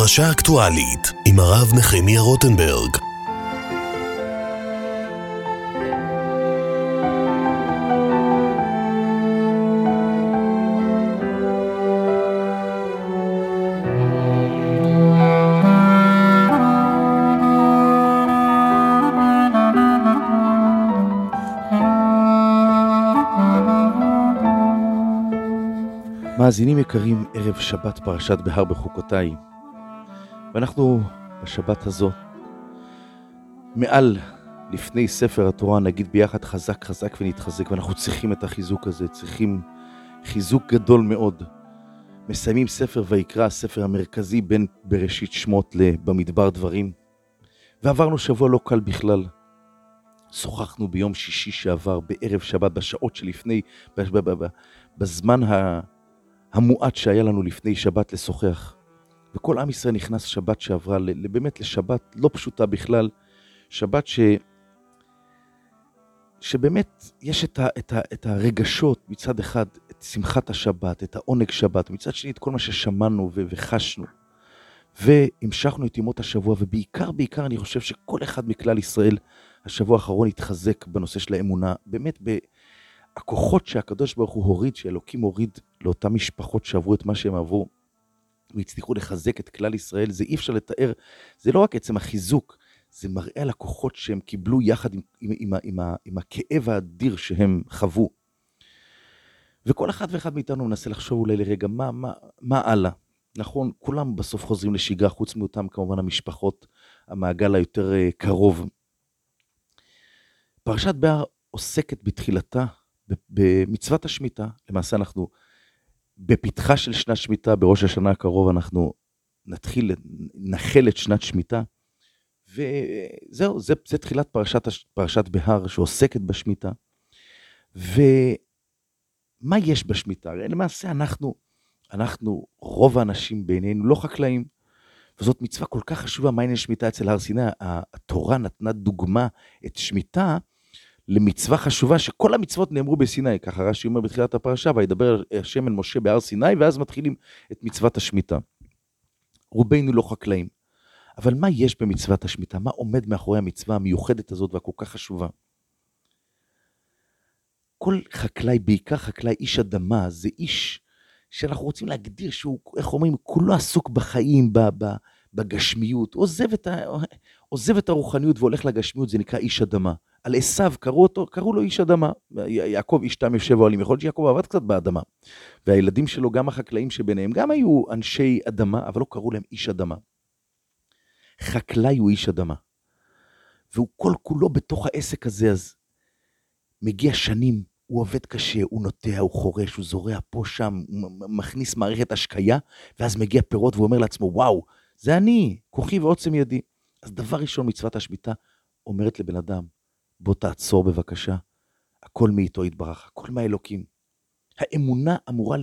פרשה אקטואלית עם הרב נחמיה רוטנברג. מאזינים יקרים, ערב שבת פרשת בהר בחוקותיי, ואנחנו בשבת הזו מעל לפני ספר התורה נגיד ביחד חזק חזק ונתחזק, ואנחנו צריכים את החיזוק הזה, צריכים חיזוק גדול מאוד. מסיימים ספר ויקרא, הספר המרכזי בין בראשית שמות במדבר דברים, ועברנו שבוע לא קל בכלל. שוחחנו ביום שישי שעבר בערב שבת בשעות שלפני, בזמן המועט שהיה לנו לפני שבת לשוחח. וכל עם ישראל נכנס שבת שעברה באמת לשבת לא פשוטה בכלל, שבת שבאמת יש את הרגשות מצד אחד, את שמחת השבת, את העונג שבת, מצד שני את כל מה ששמענו וחשנו. והמשכנו את ימות השבוע, ובעיקר אני חושב שכל אחד מכלל ישראל השבוע האחרון התחזק בנושא של האמונה, באמת הכוחות שהקדוש ברוך הוא הוריד, שאלוקים הוריד לאותן משפחות שעברו את מה שהם עברו, והצליחו לחזק את כלל ישראל, זה אי אפשר לתאר, זה לא רק עצם החיזוק, זה מראה על הכוחות שהם קיבלו יחד עם הכאב האדיר שהם חוו. וכל אחד ואחד מאיתנו מנסה לחשוב אולי לרגע, מה הלאה? נכון, כולם בסוף חוזרים לשגרה, חוץ מאותם כמובן המשפחות, המעגל היותר קרוב. פרשת בהר עוסקת בתחילתה, במצוות השמיטה. למעשה אנחנו בפתחה של שנת שמיטה, בראש השנה הקרוב אנחנו נחל את שנת שמיטה, וזהו, זה תחילת פרשת בהר שעוסקת בשמיטה. ומה יש בשמיטה? למעשה אנחנו רוב האנשים בינינו לא חקלאים, וזאת מצווה כל כך חשובה. מה עניין שמיטה אצל הר סיני? התורה נתנה דוגמה את שמיטה למצווה חשובה, שכל המצוות נאמרו בסיני, ככה רש"י אומר בתחילת הפרשה, וידבר השם אל משה בהר סיני, ואז מתחילים את מצוות השמיטה. רובנו לא חקלאים, אבל מה יש במצוות השמיטה? מה עומד מאחורי המצווה המיוחדת הזאת והכל כך חשובה? כל חקלאי, בעיקר חקלאי איש אדמה, זה איש שאנחנו רוצים להגדיר שהוא, איך אומרים, כולו עסוק בחיים, בגשמיות, עוזב את הרוחניות והולך לגשמיות, זה נקרא איש אדמה. על עשיו קראו לו איש אדמה. יעקב איש תם יושב אוהלים, יכול להיות שיעקב עבד קצת באדמה. והילדים שלו, גם החקלאים שביניהם, גם היו אנשי אדמה, אבל לא קראו להם איש אדמה. חקלאי הוא איש אדמה. והוא כל כולו בתוך העסק הזה, אז מגיע שנים, הוא עובד קשה, הוא נוטע, הוא חורש, הוא זורע פה שם, הוא מכניס מערכת השקיה, ואז מגיע פירות והוא אומר לעצמו, וואו, זה אני, כוחי ועוצם ידי. אז דבר ראשון, מצוות השמיטה אומרת לבן אדם, בוא תעצור בבקשה, הכל מאיתו יתברך, הכל מהאלוקים. האמונה אמורה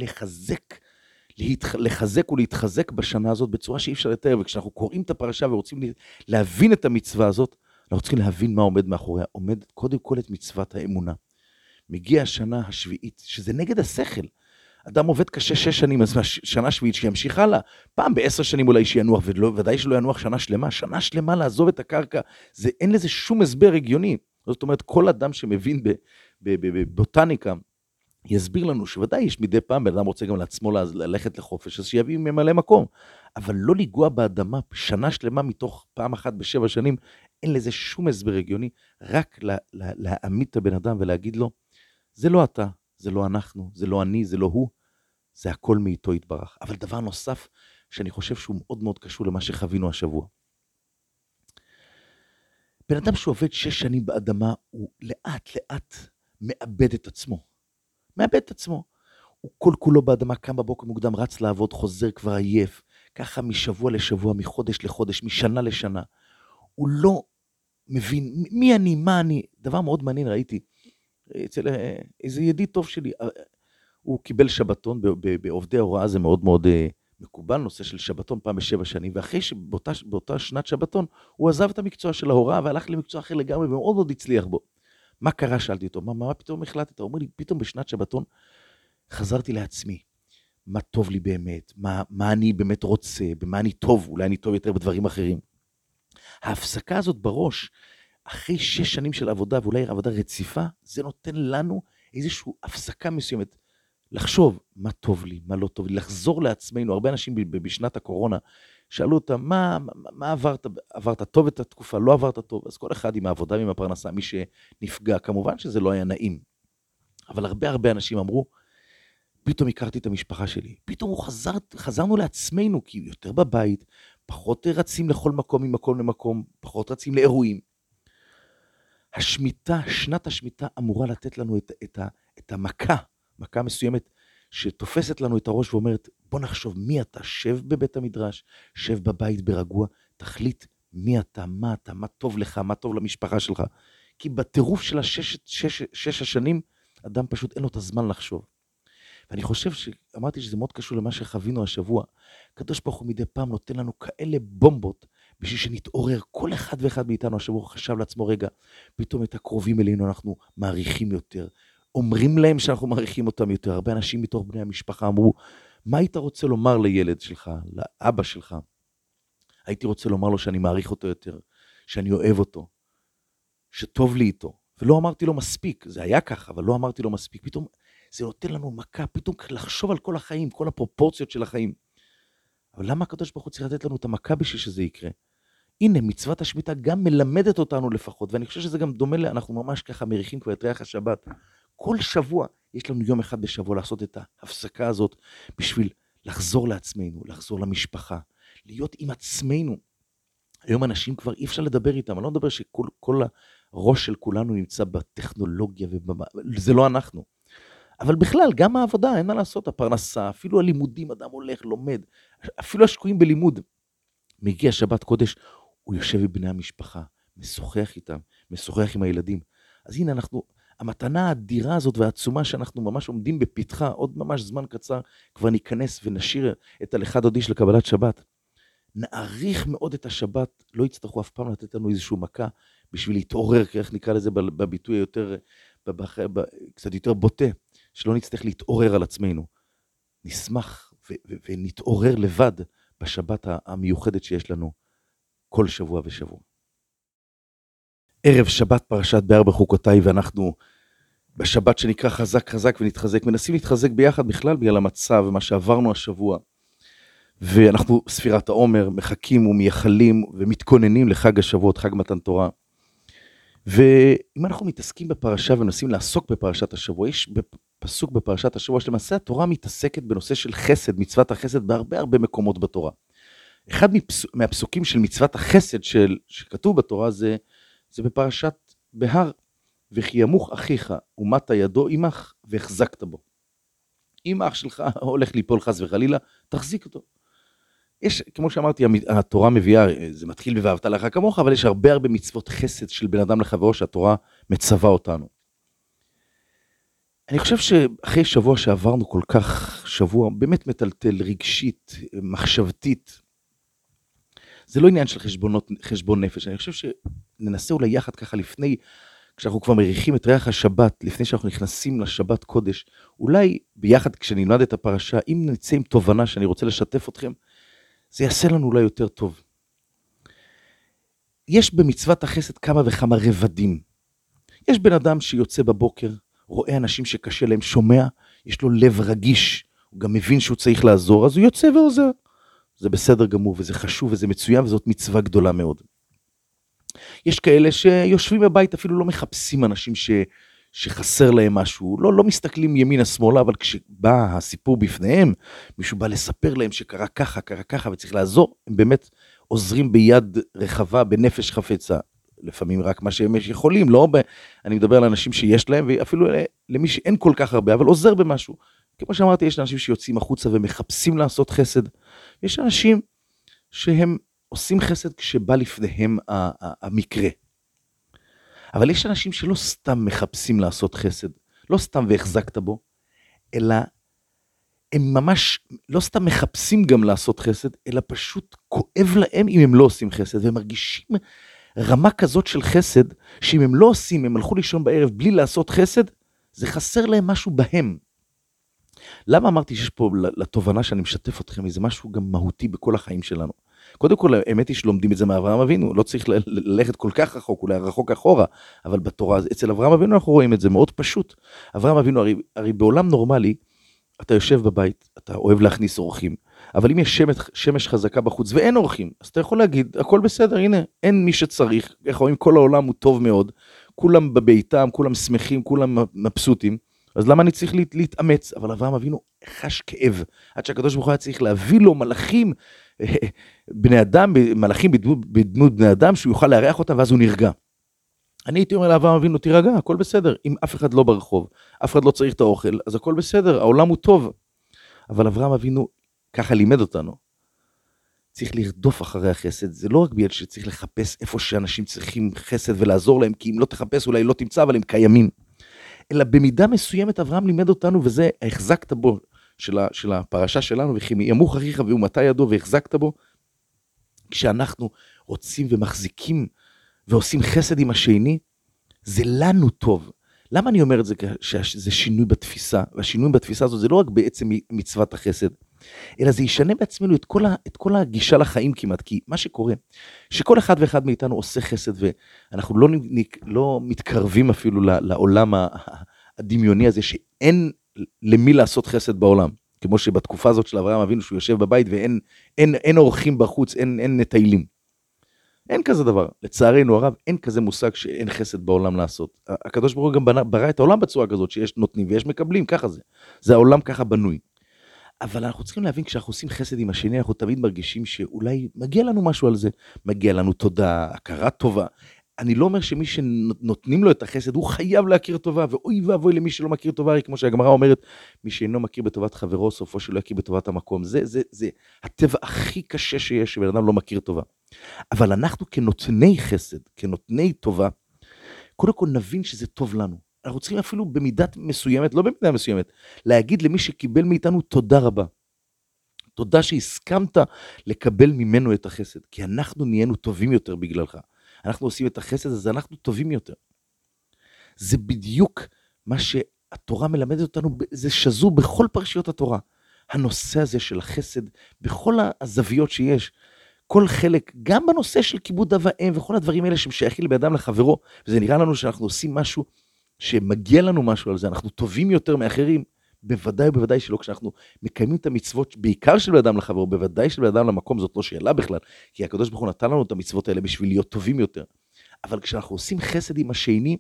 לחזק ולהתחזק בשנה הזאת בצורה שאי אפשר לתאר, וכשאנחנו קוראים את הפרשה ורוצים להבין את המצווה הזאת, אנחנו צריכים להבין מה עומד מאחוריה. עומד קודם כל את מצוות האמונה. מגיע השנה השביעית, שזה נגד השכל. אדם עובד קשה 6 שנים, אז שנה שביעית שימשיך הלאה. פעם ב10 שנים אולי שינוח, ודאי שלא ינוח שנה שלמה. שנה שלמה לעזוב את הקרקע, אין לזה שום הסבר הגיוני. זאת אומרת, כל אדם שמבין בבוטניקה, יסביר לנו שוודאי יש מדי פעם, בן אדם רוצה גם לעצמו ללכת לחופש, אז שיביא ממלא מקום. אבל לא לגוע באדמה, שנה שלמה מתוך פעם אחת ב7 שנים, אין לזה שום הסבר הגיוני, רק להעמיד את הבן אדם ולהגיד לו, זה לא אתה, זה לא אנחנו, זה לא אני, זה לא הוא, זה הכל מאיתו יתברך. אבל דבר נוסף שאני חושב שהוא מאוד מאוד קשור למה שחווינו השבוע. בן אדם שעובד 6 שנים באדמה, הוא לאט לאט מאבד את עצמו. הוא כל כולו באדמה, קם בבוקר מוקדם, רץ לעבוד, חוזר כבר עייף, ככה משבוע לשבוע, מחודש לחודש, משנה לשנה. הוא לא מבין מי אני, מה אני. דבר מאוד מעניין ראיתי, אצל איזה ידיד טוב שלי, הוא קיבל שבתון, בעובדי ההוראה זה מאוד מאוד מקובל, נושא של שבתון פעם ב7 שנים, ואחרי שבאותה שנת שבתון, הוא עזב את המקצוע של ההוראה, והלך למקצוע אחר לגמרי, ומאוד מאוד הצליח בו. מה קרה? שאלתי אותו, מה פתאום החלטת? הוא אומר לי, פתאום בשנת שבתון, חזרתי לעצמי. מה טוב לי באמת, מה אני באמת רוצה, במה אני טוב, אולי אני טוב יותר בדברים אחרים. ההפסקה הזאת בראש, אחרי 6 שנים של עבודה, ואולי עבודה רציפה, זה נותן לנו איזושהי הפסקה מסוימת, לחשוב מה טוב לי, מה לא טוב לי, לחזור לעצמנו. הרבה אנשים בשנת הקורונה שאלו אותם, מה עברת טוב את התקופה, לא עברת טוב, אז כל אחד עם העבודה ועם הפרנסה, מי שנפגע, כמובן שזה לא היה נעים, אבל הרבה אנשים אמרו, פתאום הכרתי את המשפחה שלי, פתאום חזרנו לעצמנו, כי יותר בבית, פחות רצים לכל מקום ממקום למקום, פחות רצים לאירועים. שנת השמיטה אמורה לתת לנו את מכה מסוימת, שתופסת לנו את הראש ואומרת, בוא נחשוב מי אתה, שב בבית המדרש, שב בבית ברגוע, תחליט מי אתה, מה טוב לך, מה טוב למשפחה שלך. כי בטירוף של 6 השנים, אדם פשוט אין לו את הזמן לחשוב. ואני חושב אמרתי שזה מאוד קשור למה שחווינו השבוע. הקדוש ברוך הוא מדי פעם נותן לנו כאלה בומבות, בשביל שנתעורר. כל אחד ואחד מאיתנו השבוע חשב לעצמו, רגע, פתאום את הקרובים אלינו אנחנו מעריכים יותר. אומרים להם שאנחנו מעריכים אותם יותר. הרבה אנשים מתוך בני המשפחה אמרו, מה היית רוצה לומר לילד שלך, לאבא שלך? הייתי רוצה לומר לו שאני מעריך אותו יותר, שאני אוהב אותו, שטוב לי איתו. ולא אמרתי לו מספיק, זה היה ככה, אבל לא אמרתי לו מספיק. פתאום זה נותן לנו מכה, פתאום לחשוב על כל החיים, כל הפרופורציות של החיים. אבל למה הקדוש ברוך הוא צריך לתת לנו את המכה בשביל שזה יקרה? הנה, מצוות השמיטה גם מלמדת אותנו לפחות, ואני חושב שזה גם דומה אנחנו ממש ככה מריחים כבר את ריח השבת. כל שבוע יש לנו יום אחד בשבוע לעשות את ההפסקה הזאת, בשביל לחזור לעצמנו, לחזור למשפחה, להיות עם עצמנו. היום אנשים כבר אי אפשר לדבר איתם, אני לא מדבר שכל הראש של כולנו נמצא בטכנולוגיה, זה לא אנחנו. אבל בכלל, גם העבודה, אין מה לעשות, הפרנסה, אפילו הלימודים, אדם הולך, לומד, אפילו השקועים בלימוד. מגיע שבת קודש, הוא יושב עם בני המשפחה, משוחח איתם, משוחח עם הילדים. אז הנה המתנה האדירה הזאת והעצומה שאנחנו ממש עומדים בפתחה, עוד ממש זמן קצר, כבר ניכנס ונשיר את הלכה דודי של קבלת שבת. נעריך מאוד את השבת, לא יצטרכו אף פעם לתת לנו איזשהו מכה, בשביל להתעורר, איך נקרא לזה בביטוי יותר, קצת יותר בוטה, שלא נצטרך להתעורר על עצמנו. נשמח ונתעורר לבד בשבת המיוחדת שיש לנו כל שבוע ושבוע. ערב שבת פרשת בהר בחוקותיי, ואנחנו בשבת שנקרא חזק חזק ונתחזק, מנסים להתחזק ביחד בכלל בגלל המצב ומה שעברנו השבוע, ואנחנו ספירת העומר מחכים ומייחלים ומתכוננים לחג השבועות, חג מתן תורה. ואם אנחנו מתעסקים בפרשה ומנסים לעסוק בפרשת השבוע, יש פסוק בפרשת השבוע שלמעשה התורה מתעסקת בנושא של חסד, מצוות החסד בהרבה מקומות בתורה. אחד מהפסוקים של מצוות החסד שכתוב בתורה זה בפרשת בהר, וכי ימוך אחיך ומטה ידו עמך והחזקת בו. אם אח שלך הולך ליפול חס וחלילה, תחזיק אותו. יש, כמו שאמרתי, התורה מביאה, זה מתחיל ב"ואהבת לרעך כמוך", אבל יש הרבה מצוות חסד של בן אדם לחברו שהתורה מצווה אותנו. אני חושב שאחרי שבוע שעברנו כל כך, שבוע באמת מטלטל, רגשית, מחשבתית, זה לא עניין של חשבון נפש. אני חושב שננסה אולי יחד ככה לפני, כשאנחנו כבר מריחים את ריח השבת, לפני שאנחנו נכנסים לשבת קודש, אולי ביחד כשנלמד את הפרשה, אם נצא עם תובנה שאני רוצה לשתף אתכם, זה יעשה לנו אולי יותר טוב. יש במצוות החסד כמה וכמה רבדים. יש בן אדם שיוצא בבוקר, רואה אנשים שקשה להם, שומע, יש לו לב רגיש, הוא גם מבין שהוא צריך לעזור, אז הוא יוצא ועוזר. זה בסדר גמור, וזה חשוב, וזה מצוין, וזאת מצווה גדולה מאוד. יש כאלה שיושבים בבית, אפילו לא מחפשים אנשים שחסר להם משהו, לא מסתכלים ימינה שמאלה, אבל כשבא הסיפור בפניהם, מישהו בא לספר להם שקרה ככה, וצריך לעזור, הם באמת עוזרים ביד רחבה, בנפש חפצה, לפעמים רק מה שהם יכולים, אני מדבר על אנשים שיש להם, ואפילו למי שאין כל כך הרבה, אבל עוזר במשהו. כמו שאמרתי, יש אנשים שיוצאים החוצה ומחפשים לעשות חסד, יש אנשים שהם עושים חסד כשבא לפניהם המקרה. אבל יש אנשים שלא סתם מחפשים לעשות חסד, לא סתם והחזקת בו, אלא הם ממש לא סתם מחפשים גם לעשות חסד, אלא פשוט כואב להם אם הם לא עושים חסד, והם מרגישים רמה כזאת של חסד, שאם הם לא עושים, הם הלכו לישון בערב בלי לעשות חסד, זה חסר להם משהו בהם. למה אמרתי שיש פה לתובנה שאני משתף אתכם, זה משהו גם מהותי בכל החיים שלנו. קודם כל, האמת היא שלומדים את זה מאברהם אבינו, לא צריך ללכת כל כך רחוק, אולי רחוק אחורה, אבל בתורה, אצל אברהם אבינו אנחנו רואים את זה מאוד פשוט. אברהם אבינו, הרי בעולם נורמלי, אתה יושב בבית, אתה אוהב להכניס אורחים, אבל אם יש שמש חזקה בחוץ ואין אורחים, אז אתה יכול להגיד, הכל בסדר, הנה, אין מי שצריך, איך רואים, כל העולם הוא טוב מאוד, כולם בביתם, כולם שמחים, כולם מבסוטים, אז למה אני צריך להתאמץ? אבל אברהם אבינו חש כאב, עד שהקדוש ברוך הוא היה צריך להביא לו מלאכים, בני אדם, מלאכים בדמות בני אדם, שהוא יוכל לארח אותם, ואז הוא נרגע. אני הייתי אומר לאברהם אבינו, תירגע, הכל בסדר, אם אף אחד לא ברחוב, אף אחד לא צריך את האוכל, אז הכל בסדר, העולם הוא טוב. אבל אברהם אבינו ככה לימד אותנו. צריך לרדוף אחרי החסד, זה לא רק בגלל שצריך לחפש איפה שאנשים צריכים חסד ולעזור להם, כי אם לא תחפש אולי לא תמצא, אבל הם קיימים. אלא במידה מסוימת אברהם לימד אותנו, וזה החזקת בו של הפרשה שלנו, וכי ימוך אחיך ומטה ידו והחזקת בו, כשאנחנו רוצים ומחזיקים ועושים חסד עם השני, זה לנו טוב. למה אני אומר את זה? שזה שינוי בתפיסה, והשינוי בתפיסה הזאת זה לא רק בעצם מצוות החסד, אלא זה ישנה בעצמנו את כל הגישה לחיים כמעט, כי מה שקורה, שכל אחד ואחד מאיתנו עושה חסד, ואנחנו לא מתקרבים אפילו לעולם הדמיוני הזה, שאין למי לעשות חסד בעולם, כמו שבתקופה הזאת של אברהם אבינו, שהוא יושב בבית ואין אורחים בחוץ, אין נטיילים. אין כזה דבר, לצערנו הרב, אין כזה מושג שאין חסד בעולם לעשות. הקדוש ברוך הוא גם ברא את העולם בצורה כזאת, שיש נותנים ויש מקבלים, ככה זה. זה העולם ככה בנוי. אבל אנחנו צריכים להבין, כשאנחנו עושים חסד עם השני, אנחנו תמיד מרגישים שאולי מגיע לנו משהו על זה, מגיע לנו תודה, הכרה טובה. אני לא אומר שמי שנותנים לו את החסד, הוא חייב להכיר טובה, ואוי ואבוי למי שלא מכיר טובה, כמו שהגמרא אומרת, מי שאינו מכיר בטובת חברו, סופו שלא יכיר בטובת המקום. זה הטבע הכי קשה שיש, שבן אדם לא מכיר טובה. אבל אנחנו כנותני חסד, כנותני טובה, קודם כל נבין שזה טוב לנו. אנחנו צריכים אפילו במידת מסוימת, לא במידה מסוימת, להגיד למי שקיבל מאיתנו תודה רבה. תודה שהסכמת לקבל ממנו את החסד, כי אנחנו נהיינו טובים יותר בגללך. אנחנו עושים את החסד הזה, אנחנו טובים יותר. זה בדיוק מה שהתורה מלמדת אותנו, זה שזור בכל פרשיות התורה. הנושא הזה של החסד, בכל הזוויות שיש, כל חלק, גם בנושא של כיבוד אב ואם, וכל הדברים האלה שמשייכים לבן אדם לחברו, וזה נראה לנו שאנחנו עושים משהו, שמגיע לנו משהו על זה, אנחנו טובים יותר מאחרים, בוודאי ובוודאי שלא, כשאנחנו מקיימים את המצוות, בעיקר של בן אדם לחברו, בוודאי של בן אדם למקום, זאת לא שאלה בכלל, כי הקדוש ברוך הוא נתן לנו את המצוות האלה בשביל להיות טובים יותר. אבל כשאנחנו עושים חסד עם השני,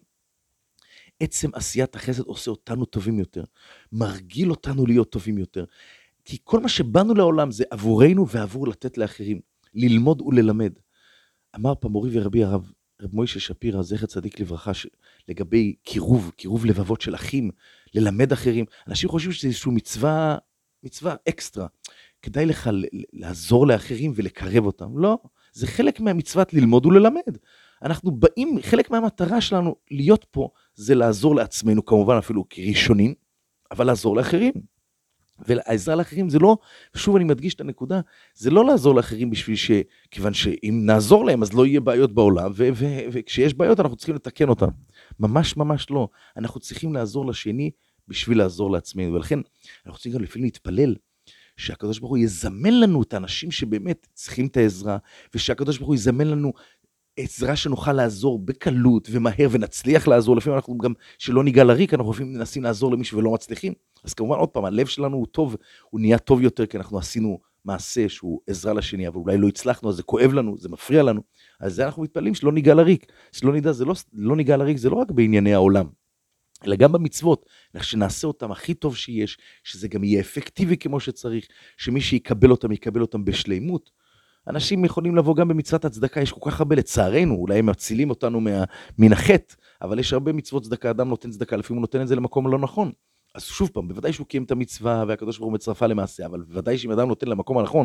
עצם עשיית החסד עושה אותנו טובים יותר, מרגיל אותנו להיות טובים יותר, כי כל מה שבאנו לעולם זה עבורנו ועבור לתת לאחרים, ללמוד וללמד. אמר פעם מורי ורבי הרב מוישה שפירא, זכר צדיק לברכה, לגבי קירוב לבבות של אחים, ללמד אחרים. אנשים חושבים שזה איזושהי מצווה אקסטרה. כדאי לך לעזור לאחרים ולקרב אותם. לא, זה חלק מהמצוות ללמוד וללמד. אנחנו באים, חלק מהמטרה שלנו להיות פה, זה לעזור לעצמנו, כמובן אפילו כראשונים, אבל לעזור לאחרים. והעזרה לאחרים זה לא, שוב אני מדגיש את הנקודה, זה לא לעזור לאחרים כיוון שאם נעזור להם אז לא יהיה בעיות בעולם, וכשיש בעיות אנחנו צריכים לתקן אותם. ממש ממש לא. אנחנו צריכים לעזור לשני בשביל לעזור לעצמנו, ולכן אנחנו צריכים גם לפעמים להתפלל, שהקדוש ברוך הוא יזמן לנו את האנשים שבאמת צריכים את העזרה, ושהקדוש ברוך הוא יזמן לנו עזרה שנוכל לעזור בקלות ומהר ונצליח לעזור, לפעמים אנחנו גם שלא ניגע לריק, אנחנו לפעמים מנסים לעזור למישהו ולא מצליחים, אז כמובן עוד פעם, הלב שלנו הוא טוב, הוא נהיה טוב יותר, כי אנחנו עשינו מעשה שהוא עזרה לשני, אבל אולי לא הצלחנו, אז זה כואב לנו, זה מפריע לנו, אז זה אנחנו מתפעלים שלא ניגע לריק, שלא נדע, לא ניגע לריק, זה לא רק בענייני העולם, אלא גם במצוות, שנעשה אותם הכי טוב שיש, שזה גם יהיה אפקטיבי כמו שצריך, שמי שיקבל אותם בשלימות. אנשים יכולים לבוא גם במצוות הצדקה, יש כל כך הרבה לצערנו, אולי הם מצילים אותנו מן החטא, אבל יש הרבה מצוות צדקה, אדם נותן צדקה, לפעמים הוא נותן את זה למקום לא נכון. אז שוב פעם, בוודאי שהוא קיים את המצווה, והקדוש ברוך הוא מצרפה למעשה, אבל בוודאי שאם אדם נותן למקום הנכון,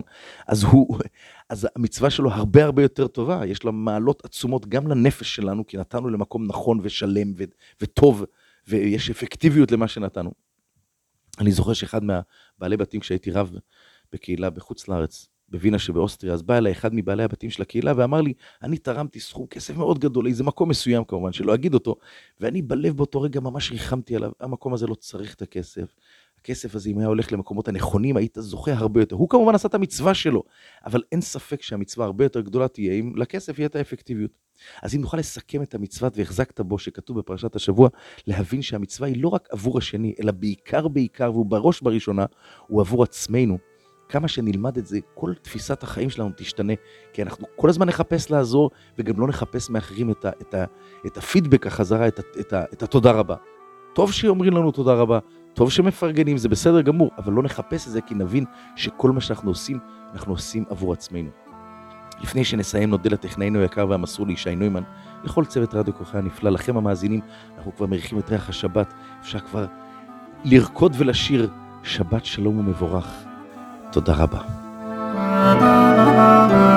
אז המצווה שלו הרבה הרבה יותר טובה, יש לה מעלות עצומות גם לנפש שלנו, כי נתנו למקום נכון ושלם וטוב, ויש אפקטיביות למה שנתנו. אני זוכר שאחד מהבעלי בתים, כשהייתי רב בקהילה בחוץ לארץ, בווינה שבאוסטריה, אז בא אליי אחד מבעלי הבתים של הקהילה, ואמר לי, אני תרמתי סכום כסף מאוד גדול, איזה מקום מסוים כמובן, שלא אגיד אותו, ואני בלב באותו רגע ממש ריחמתי עליו, המקום הזה לא צריך את הכסף, הכסף הזה, אם היה הולך למקומות הנכונים, היית זוכה הרבה יותר. הוא כמובן עשה את המצווה שלו, אבל אין ספק שהמצווה הרבה יותר גדולה תהיה, אם לכסף יהיה את האפקטיביות. אז אם נוכל לסכם את המצוות והחזקת בו, שכתוב בפרשת השבוע, להבין שהמצווה היא לא רק עבור השני, אלא בעיקר, והוא בראש בראשונה, הוא עבור עצמנו. כמה שנלמד את זה, כל תפיסת החיים שלנו תשתנה, כי אנחנו כל הזמן נחפש לעזור, וגם לא נחפש מאחרים את הפידבק החזרה, את התודה רבה. טוב שאומרים לנו תודה רבה, טוב שמפרגנים, זה בסדר גמור, אבל לא נחפש את זה, כי נבין שכל מה שאנחנו עושים, אנחנו עושים עבור עצמנו. לפני שנסיים, נודה לטכנאינו היקר והמסור לישי נוימן, לכל צוות רדיו כוכי הנפלא, לכם המאזינים, אנחנו כבר מריחים את ריח השבת, אפשר כבר לרקוד ולשיר, שבת שלום ומבורך. תודה רבה.